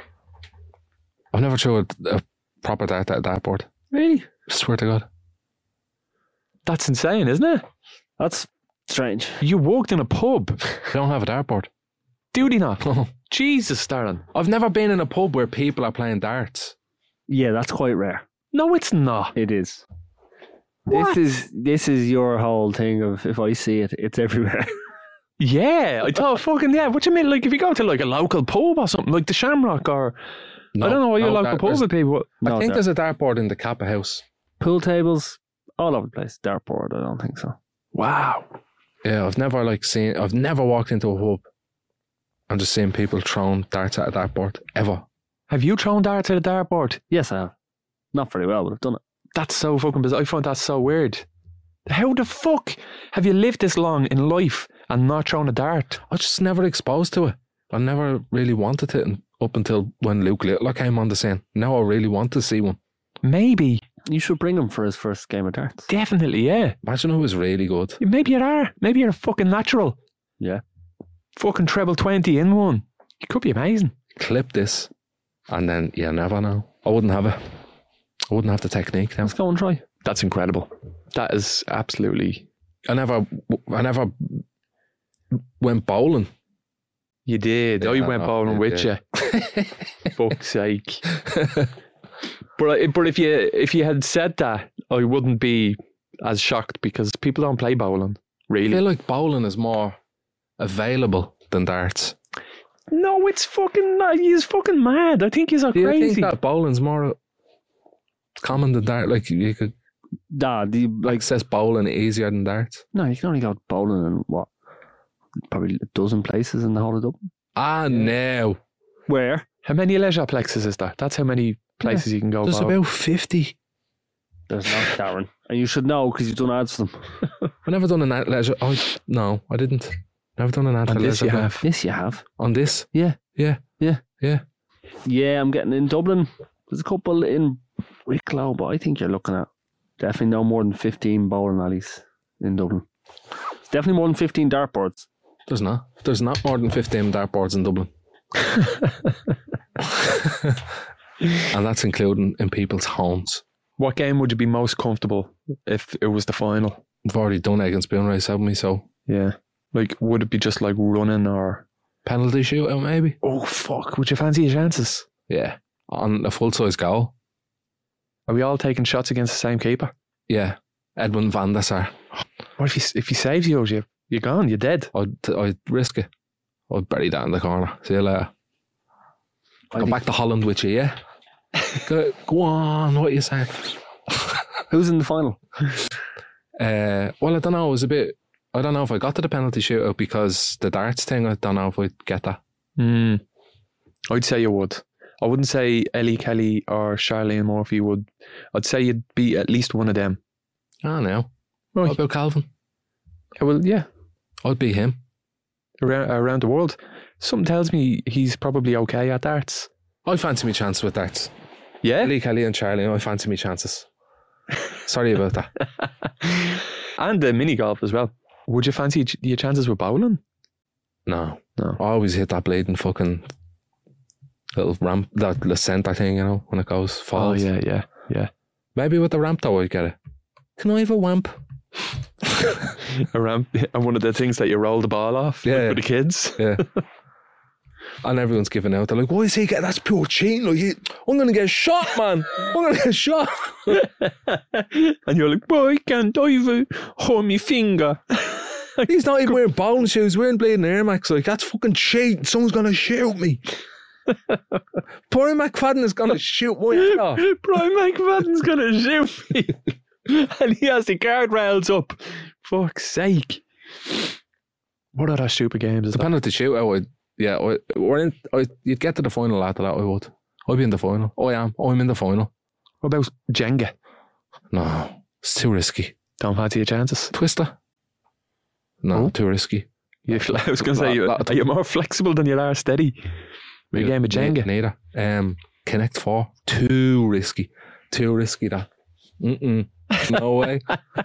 I've never threw a, a proper dart at a dartboard. Really? Swear to God. That's insane, isn't it? That's strange. You worked in a pub. They don't have a dartboard. Do they not? No. Jesus, Darren. I've never been in a pub where people are playing darts. Yeah, that's quite rare. No, it's not. It is. What? This is this is your whole thing of if I see it, it's everywhere. Yeah, I thought fucking yeah. What do you mean? Like if you go to like a local pub or something, like the Shamrock or No, I don't know what your no, local there- pub there's- would be. But I No, think there- there's a dartboard in the Kappa House. Pool tables, all over the place. Dartboard, I don't think so. wow, Yeah, I've never like seen. I've never walked into a pub and just seen people throwing darts at a dartboard ever. have you thrown darts at a dartboard? Yes, I have. Not very well, but I've done it. That's so fucking bizarre. I find that so weird. How the fuck have you lived this long in life and not thrown a dart? I was just never exposed to it. I never really wanted it and up until when Luke Littler came on the scene. Now I really want to see one. Maybe, You should bring him for his first game of darts. definitely, yeah. Imagine who was really good. Maybe you are. Maybe you're a fucking natural. Yeah. Fucking treble twenty in one. You could be amazing. Clip this, and then you never know. I wouldn't have it. I wouldn't have the technique now. Let's go and try. That's incredible. That is absolutely. I never, I never went bowling. You did. Yeah, I went I bowling did, with yeah. you. Fuck's sake. But I- but if you if you had said that, I wouldn't be as shocked because people don't play bowling. I Really? feel like bowling is more available than darts. No, it's fucking. He's fucking mad. I think he's all Do you crazy. think that bowling's more common than dart? Like you could Nah, the, like, access bowling easier than darts? no, you can only go bowling in what? Probably a dozen places in the whole of Dublin. Ah, no. Where? How many leisure plexes is there? That's how many places you can go. There's bowling. about fifty. There's not, Darren. And you should know because you've done ads for them. I never done an ad leisure. Oh, no, I didn't. Never done an ad On for this leisure. you club. have. Yes, you have. On this? Yeah. Yeah. Yeah. Yeah. Yeah, I'm getting in Dublin. There's a couple in Wicklow, but I think you're looking at definitely no more than fifteen bowling alleys in Dublin. It's definitely more than fifteen dartboards. There's not. There's not more than fifteen dartboards in Dublin. And that's including in people's homes. What game would you be most comfortable if it was the final? I've already done egg and spoon race, haven't we? So Yeah. Like, would it be just like running or... penalty shootout, maybe? Oh, fuck. Would you fancy your chances? Yeah. On a full-size goal. Are we all taking shots against the same keeper? Yeah. Edmund van der Sar. What if he, if he saves you, you, you're gone, you're dead. I'd, I'd risk it. I'd bury that in the corner. See you later. I Go think- back to Holland with you, yeah? go, go on, what are you saying? Who's in the final? Uh, well, I don't know. It was a bit... I don't know if I got to the penalty shootout because the darts thing, I don't know if I'd get that. Mm. I'd say you would. I wouldn't say Ellie Kelly or Charlene Murphy would. I'd say you'd be at least one of them. I don't know. Right. What about Calvin? Yeah, well, yeah, I'd be him. around, around the world. Something tells me he's probably okay at darts. I fancy me chance with darts. Yeah? Ellie Kelly and Charlie, I fancy me chances. Sorry about that. And the mini golf as well. Would you fancy ch- your chances with bowling? No. No. I always hit that bleeding fucking little ramp, that the centre thing, you know, when it goes, falls. Oh, yeah, yeah, yeah. Maybe with the ramp though, I'd get it. Can I have a wamp? A ramp, and one of the things that you roll the ball off Yeah. like for the kids. Yeah. And everyone's giving out. They're like, why is he getting, that's pure cheating. Like, he, I'm going to get shot, man. I'm going to get shot. And you're like, boy, can't I even hold my finger? He's not even wearing bowling shoes, he's wearing bleeding Air Max. Like, that's fucking cheating. Someone's going to shoot me. Brian McFadden is going to shoot my head off. Brian McFadden's going to shoot me. And he has the guardrails up. Fuck's sake. What other stupid games is The that? penalty shootout, I'd, yeah, I, we're in, I, you'd get to the final after that, I would. I'd be in the final. I am. I'm in the final. What about Jenga? No, it's too risky. Don't fancy your chances. Twister? No, Oh. too risky. You, I was going to say, you, Lot- lot- are you more flexible than you are steady? With a game of Jenga? Neither. Um, Connect Four, too risky. Too risky, that. Mm-mm. No way.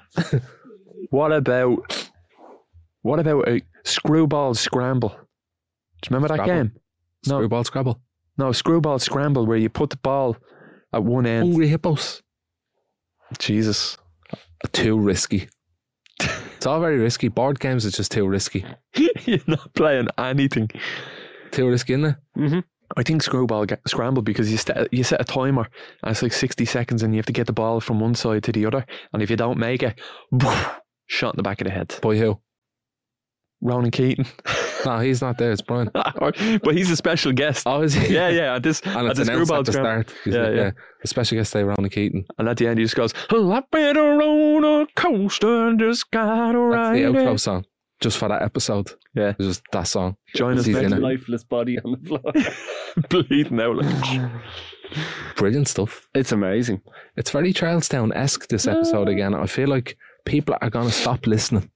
What about what about a screwball scramble? Do you remember that Scrabble? game? No. Screwball Scrabble. No, screwball scramble where you put the ball at one end. Hungry Hippos. Jesus. Too risky. It's all very risky. Board games is just too risky. You're not playing anything. Too risky, isn't it? Mm-hmm. I think screwball ga- scramble because you st- you set a timer and it's like sixty seconds and you have to get the ball from one side to the other, and if you don't make it, shot in the back of the head. By who? Ronan Keaton. No, he's not there. It's Brian. But he's a special guest. Oh, is he? Yeah, yeah. At this, And at it's the announced screwball at the scramble. start. He's Yeah, like, yeah. The special guest day, Ronnie Keaton. And at the end, he just goes, "Oh, I've been on a coaster, just got to That's ride the it." outro song. Just for that episode. Yeah. It's just that song. Join us He's in next it. Lifeless body on the floor. bleeding out like. Brilliant stuff. It's amazing. It's very Charlestown-esque, this episode again. I feel like people are going to stop listening.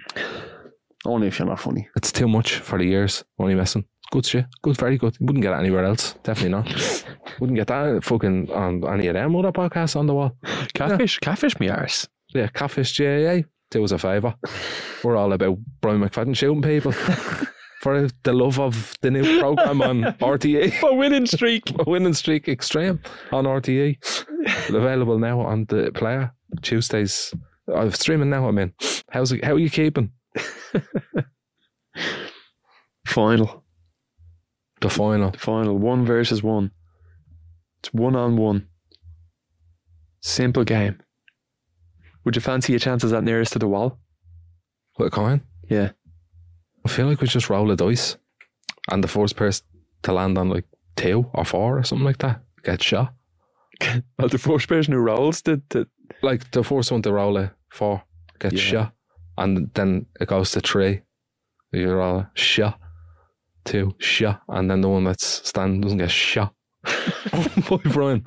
Only if you're not funny. It's too much for the ears. Only messing. Good shit. Good, very good. You wouldn't get it anywhere else. Definitely not. Wouldn't get that fucking on any of them other podcasts on the wall. Catfish, catfish me arse. Yeah, Catfish G A A. Do us a favour. We're all about Brian McFadden shooting people. For the love of the new programme on R T E. A winning streak. A winning streak extreme on R T E. Available now on the player. Tuesdays. I'm streaming now, I mean. How's it, how are you keeping? Final. The final. The final. One versus one. It's one on one. Simple game. Would you fancy your chances at nearest to the wall? With a coin? Yeah. I feel like we just roll a dice. And the first person to land on like two or four or something like that gets shot. Well, the first person who rolls the, the Like the first one to roll a four gets Yeah. shot. And then it goes to three. You roll a shot. Two, shot. And then the one that's standing doesn't get shot. Boy, Brian.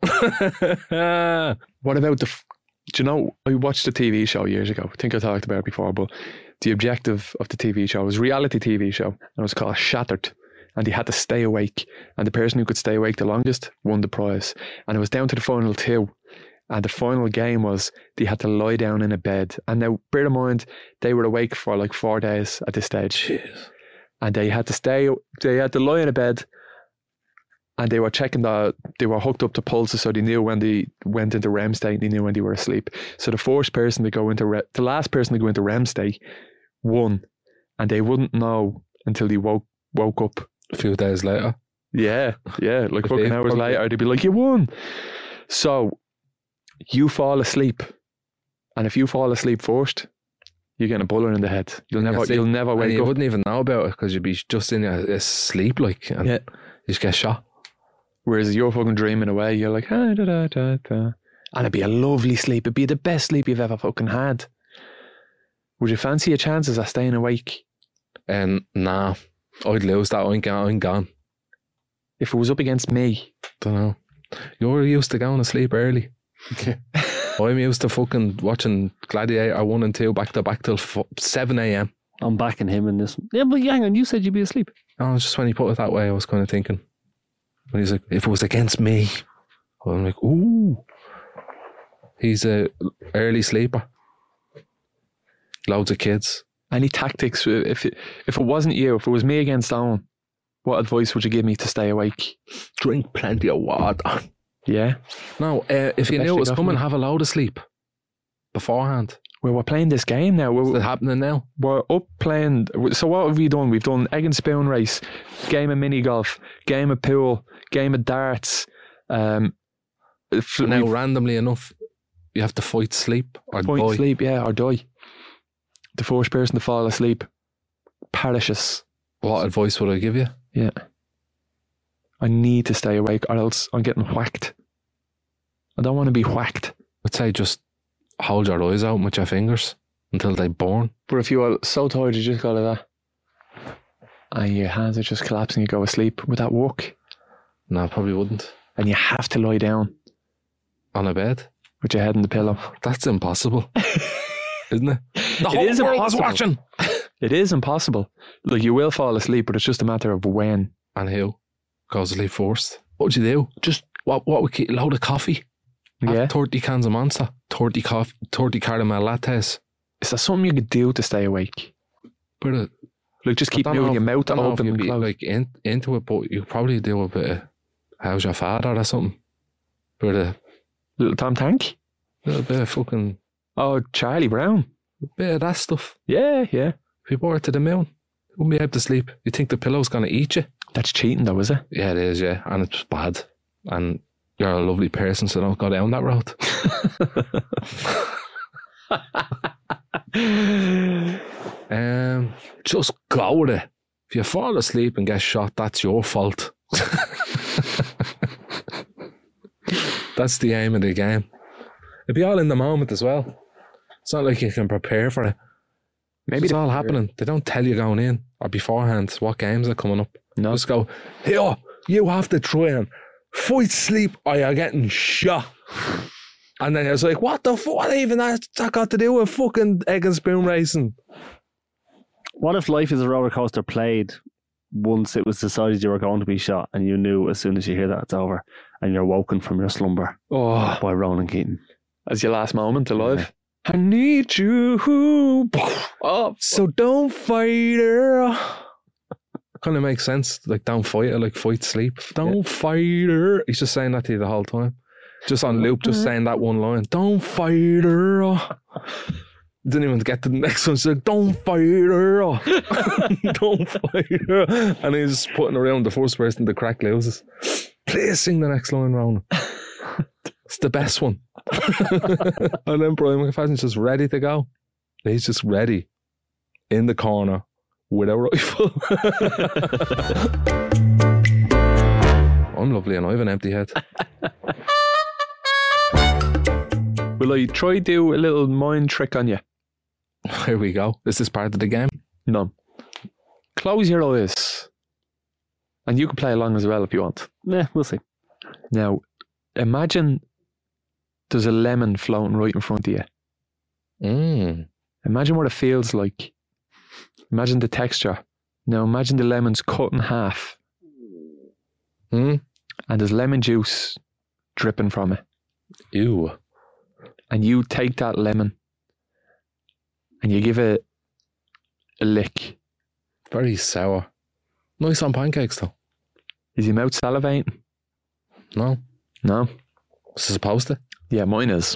What about the... F- Do you know, I watched a T V show years ago. I think I talked about it before, but the objective of the T V show was a reality T V show, and it was called Shattered. And they had to stay awake. And the person who could stay awake the longest won the prize. And it was down to the final two. And the final game was they had to lie down in a bed. And now, bear in mind, they were awake for like four days at this stage. Jeez. And they had to stay, they had to lie in a bed. And they were checking the, they were hooked up to pulses, so they knew when they went into R E M state, they knew when they were asleep. So the first person to go into, re- the last person to go into R E M state won. And they wouldn't know until they woke woke up. A few days later. Yeah, yeah. Like Could fucking be, hours probably. later, they'd be like, you won. So you fall asleep. And if you fall asleep first, you're getting a bullet in the head. You'll never, see, you'll never and wake you up. wouldn't even know about it because you'd be just in your sleep, like, and Yeah. you just get shot. Whereas you're fucking dreaming away, you're like, ah, da, da, da, da. And it'd be a lovely sleep. It'd be the best sleep you've ever fucking had. Would you fancy your chances of staying awake? And nah, I'd lose that. I'm gone. I'm gone. If it was up against me, Don't know. You're used to going to sleep early. I'm used to fucking watching Gladiator one and two back to back till f- seven a.m. I'm backing him in this. Yeah, but hang on, you said you'd be asleep. Oh, just when he put it that way, I was kind of thinking. When he's like, if it was against me, I'm like, ooh. He's a early sleeper. Loads of kids. any tactics, if it, if it wasn't you, if it was me against Owen, what advice would you give me to stay awake? Drink plenty of water. Yeah. No, uh, if you Best knew it was thing coming, off me. have a load of sleep beforehand. Well, we're playing this game now. Is We're, it happening now? we're up playing. So what have we done? We've done egg and spoon race, game of mini golf, game of pool, game of darts. Um, f- Now, we've- randomly enough, you have to fight sleep or point die. sleep, yeah, or die. The first person to fall asleep perishes. What advice would I give you? Yeah. I need to stay awake or else I'm getting whacked. I don't want to be whacked. I'd say just hold your eyes out with your fingers until they burn. But if you are so tired, you just go like that. And your hands are just collapsing, you go asleep. Would that work? No, probably wouldn't. And you have to lie down On a bed? with your head in the pillow. That's impossible. Isn't it? The It whole is world's impossible. watching. It is impossible. Like, you will fall asleep, but it's just a matter of when. And who goes to sleep first? What would you do? Just, what What would keep, load of coffee? Have Yeah. thirty cans of Monster, thirty, coffee, thirty caramel lattes. Is there something you could do to stay awake? But uh, Like, just keep I don't moving know your if- mouth I don't know if open you'd and be closed. like in, into it, but you probably do a bit of how's your father or something. But a Little Tom Tank? little bit of fucking Oh, Charlie Brown. bit of that stuff. Yeah, yeah. If you brought it to the moon, you wouldn't be able to sleep. You think the pillow's gonna eat you? That's cheating though, is it? Yeah, it is. Yeah, and it's bad. And you're a lovely person, so don't go down that road. um, just go with it. If you fall asleep and get shot, that's your fault. That's the aim of the game. It'd be all in the moment as well. It's not like you can prepare for it. Maybe It's the- all happening. They don't tell you going in or beforehand what games are coming up. No. Just go, here, you have to try and fight sleep or you're getting shot. And then it's like, what the fuck? What even has that got to do with fucking egg and spoon racing? What if Life is a Roller Coaster played once it was decided you were going to be shot and you knew as soon as you hear that it's over and you're woken from your slumber Oh, by Ronan Keating? as your last moment alive. I need you. Oh, So don't fight her. Kind of makes sense. Like, don't fight her, like fight sleep. Don't fight her. He's just saying that to you the whole time. Just on loop, just saying that one line. Don't fight her. Didn't even get to the next one. She's like, don't fight her. Don't fight her. And he's putting around the first person the crack loses. Please sing the next line, Ronan. It's the best one. And then Brian McFadden's just ready to go. He's just ready in the corner with a rifle. I'm lovely and I have an empty head. will I try do a little mind trick on you? Here we go. Is this part of the game? No. Close your eyes. And you can play along as well if you want. Yeah, we'll see. Now, imagine there's a lemon floating right in front of you. Mm. Imagine what it feels like. Imagine the texture. Now, imagine the lemon's cut in half. Mm. And there's lemon juice dripping from it. Ew. And you take that lemon and you give it a lick. Very sour. Nice on pancakes though. Is your mouth salivating? No. No. Is it supposed to? Yeah, mine is.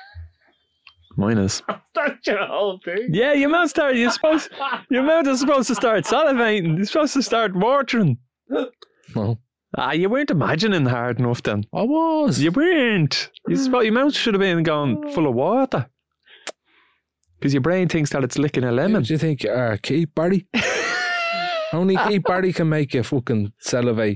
Mine is. That's your whole thing. Yeah, your mouth start. You're supposed. Your mouth is supposed to start salivating. You're supposed to start watering. No. Ah, you weren't imagining hard enough then. I was. You weren't. You supposed, your mouth should have been going full of water. Because your brain thinks that it's licking a Who lemon. do you think you are, Keith Barry? Only Keith Barry can make you fucking salivate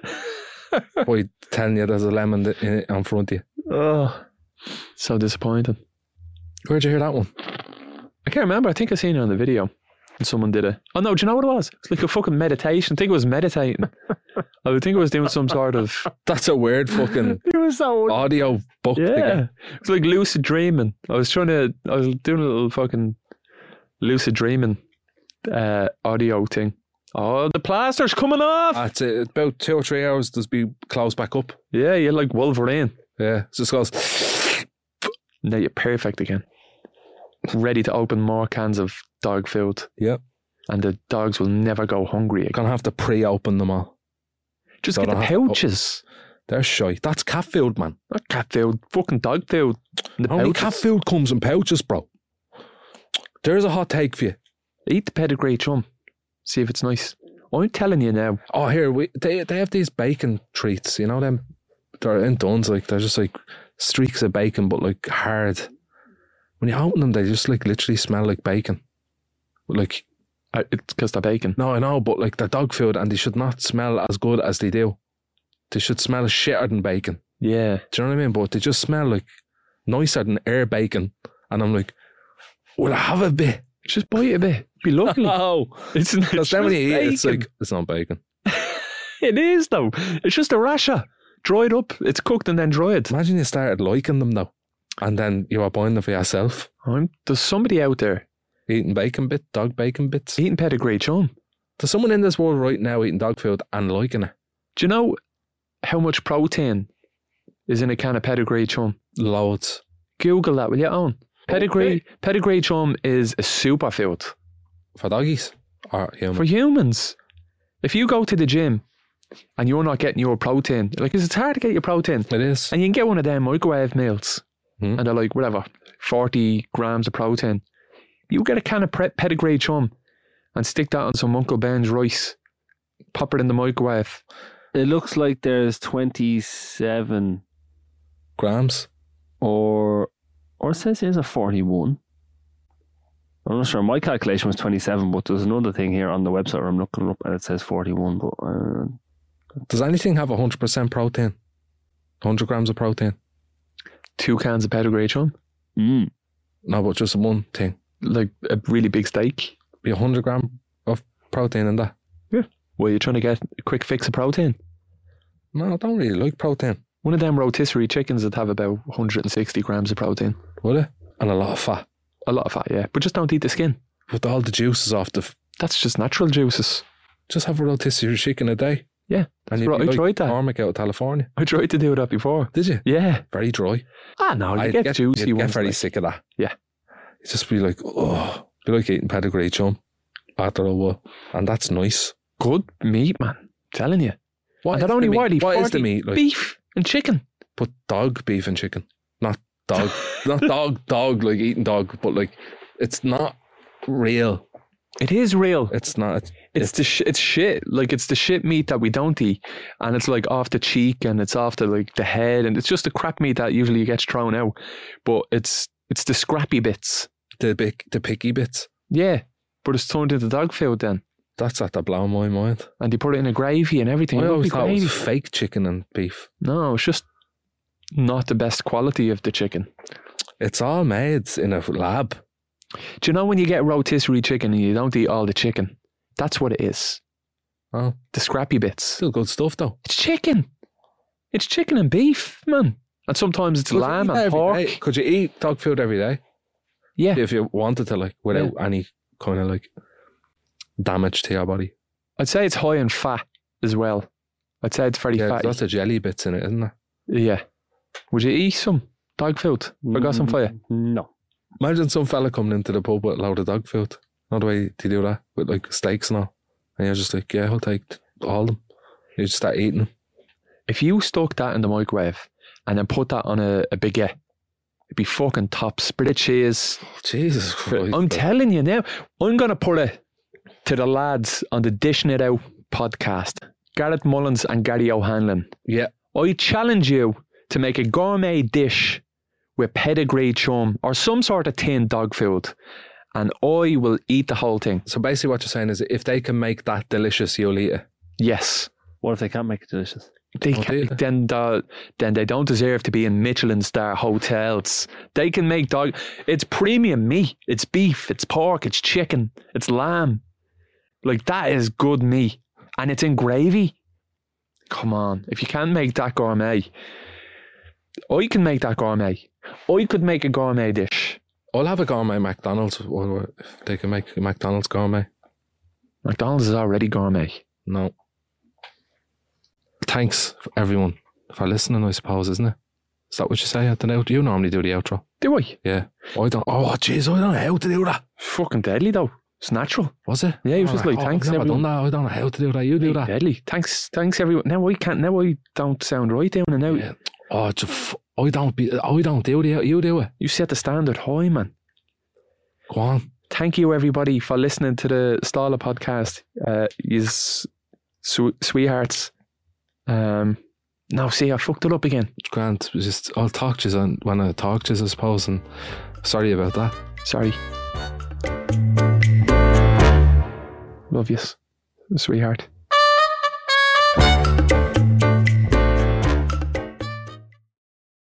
by telling you there's a lemon th- in, in front of you. Oh, so disappointing. Where'd you hear that one? I can't remember. I think I seen it on the video. And someone did it. Oh no, do you know what it was? It's like a fucking meditation. I think it was meditating. I would think it was doing some sort of That's a weird fucking It was so. audio book to yeah. get. It's like lucid dreaming. I was trying to. I was doing a little fucking lucid dreaming uh, audio thing. Oh, the plaster's coming off. That's it. About two or three hours, does be closed back up. Yeah, you're like Wolverine. Yeah, it just goes. Now you're perfect again. Ready to open more cans of dog food. Yep. And the dogs will never go hungry again. Gonna have to pre-open them all. Just So get the they'll have to- pouches. They're shy. That's cat food, man. Not cat food, fucking dog food. The Only pouches. cat food comes in pouches, bro. There's a hot take for you. Eat the pedigree chum. See if it's nice. I'm telling you now. Oh, here we they they have these bacon treats. You know them? They're in Duns, like they're just like streaks of bacon, but like hard. When you open them, they just like literally smell like bacon. Like Uh, It's because they're bacon. no, I know, but like they're dog food, and they should not smell as good as they do. They should smell shitter than bacon. Yeah. Do you know what I mean? But they just smell like nicer than air bacon, and I'm like, will I have a bit? Just bite a bit. Be lovely. No, It's, it's because then when you just eat it, it's bacon. like it's not bacon. It is though. It's just a rasher. Dried up. It's cooked and then dried. Imagine you started liking them though, and then you were buying them for yourself, I'm, there's somebody out there eating bacon bit, dog bacon bits. eating pedigree chum. There's someone in this world right now eating dog food and liking it. Do you know how much protein is in a can of pedigree chum? Loads. Google that, will you, Owen? Pedigree pedigree chum is a superfood For doggies or human. for humans. If you go to the gym and you're not getting your protein, like, 'cause it's hard to get your protein, It is. and you can get one of them microwave meals, Hmm. and they're like, whatever, forty grams of protein. You get a can of pre- pedigree chum and stick that on some Uncle Ben's rice, pop it in the microwave. It looks like there's twenty-seven Grams. or or it says here's a forty-one. I'm not sure. My calculation was twenty-seven, but there's another thing here on the website where I'm looking up and it says forty-one. But uh, Does anything have one hundred percent protein? one hundred grams of protein? Two cans of pedigree chum, mm, No, but just one thing. like a really big steak. Be one hundred gram of protein in that. Well, you're trying to get a quick fix of protein. No, I don't really like protein. One of them rotisserie chickens that have about one hundred sixty grams of protein. Would it? And a lot of fat. A lot of fat, yeah. But just don't eat the skin. With all the juices off the... F- That's just natural juices. just have a rotisserie chicken a day. Yeah. And That's you'd right, be I like tried that. Cormac out of California. I tried to do that before. Did you? Yeah. Very dry. Ah, no, you I'd get, juicy you'd ones. get very like- sick of that. Yeah. You just be like, oh, be like eating pedigree chum after a while. And that's nice. Good meat, man. I'm telling you. What And is not only the meat? widely, What is the forty meat? Like, beef and chicken. but dog, beef and chicken. Not dog. not dog, dog, like eating dog. But like, it's not real. It is real. It's not. It's, It's the sh- it's shit. Like, it's the shit meat that we don't eat, and it's like off the cheek and it's off the like the head, and it's just the crap meat that usually gets thrown out. But it's it's the scrappy bits. the big, the picky bits. Yeah, but it's turned into dog food then, That's at the blow my mind. and they put it in a gravy and everything. I It always would be thought it gravy. was fake chicken and beef. No, it's just not the best quality of the chicken. It's all made in a lab. Do you know when you get rotisserie chicken and you don't eat all the chicken? That's what it is. Oh, The scrappy bits. still good stuff though. It's chicken. It's chicken and beef, man. And sometimes it's Could you lamb eat that and every pork. day? Could you eat dog food every day? Yeah. If you wanted to, like, without any kind of like damage to your body. I'd say it's high in fat as well. I'd say it's very Yeah, 'cause fatty. lots of jelly bits in it, isn't there? Yeah. Would you eat some dog food? I got some for you. No. Imagine some fella coming into the pub with a load of dog food. Not the way they do that with like steaks and all. And you're just like, yeah, I'll take all of them. You just start eating them. If you stuck that in the microwave and then put that on a, a baguette, it'd be fucking top. Bit of cheese. Jesus Christ. I'm telling you now, I'm going to put it to the lads on the Dishing It Out podcast. Gareth Mullins and Gary O'Hanlon. Yeah. I challenge you to make a gourmet dish with pedigree chum or some sort of tinned dog food, and I will eat the whole thing. So basically what you're saying is if they can make that delicious, you'll eat it. Yes. What if they can't make it delicious? They Oh, can, do they? then, the, then they don't deserve to be in Michelin star hotels. They can make dog. It's premium meat. It's beef. It's pork. It's chicken. It's lamb. Like, that is good meat. And it's in gravy. Come on. If you can't make that gourmet, I can make that gourmet. I could make a gourmet dish. I'll have a gourmet McDonald's or if they can make a McDonald's gourmet. McDonald's is already gourmet. No. Thanks everyone for listening, I suppose, isn't it? Is that what you say at the outro? You normally do the outro. Do I? Yeah. I don't. Oh, jeez, I don't know how to do that. Fucking deadly though. It's natural. Was it? Yeah, he was just Alright. like, Oh, thanks I've never everyone. done that. I don't know how to do that. You do that. Deadly. Thanks, thanks everyone. Now I can't. Now I don't sound right down and out. Yeah. Oh, it's a f- I don't be. I don't do the. You do it. You set the standard high, man. Go on. Thank you everybody for listening to the Stala podcast. Uh, yous sw- sweethearts. Um, no, see, I fucked it up again. It's grand. It's just I'll talk to you on, when I talk to you, I suppose. And sorry about that. Sorry. Love yous, sweetheart.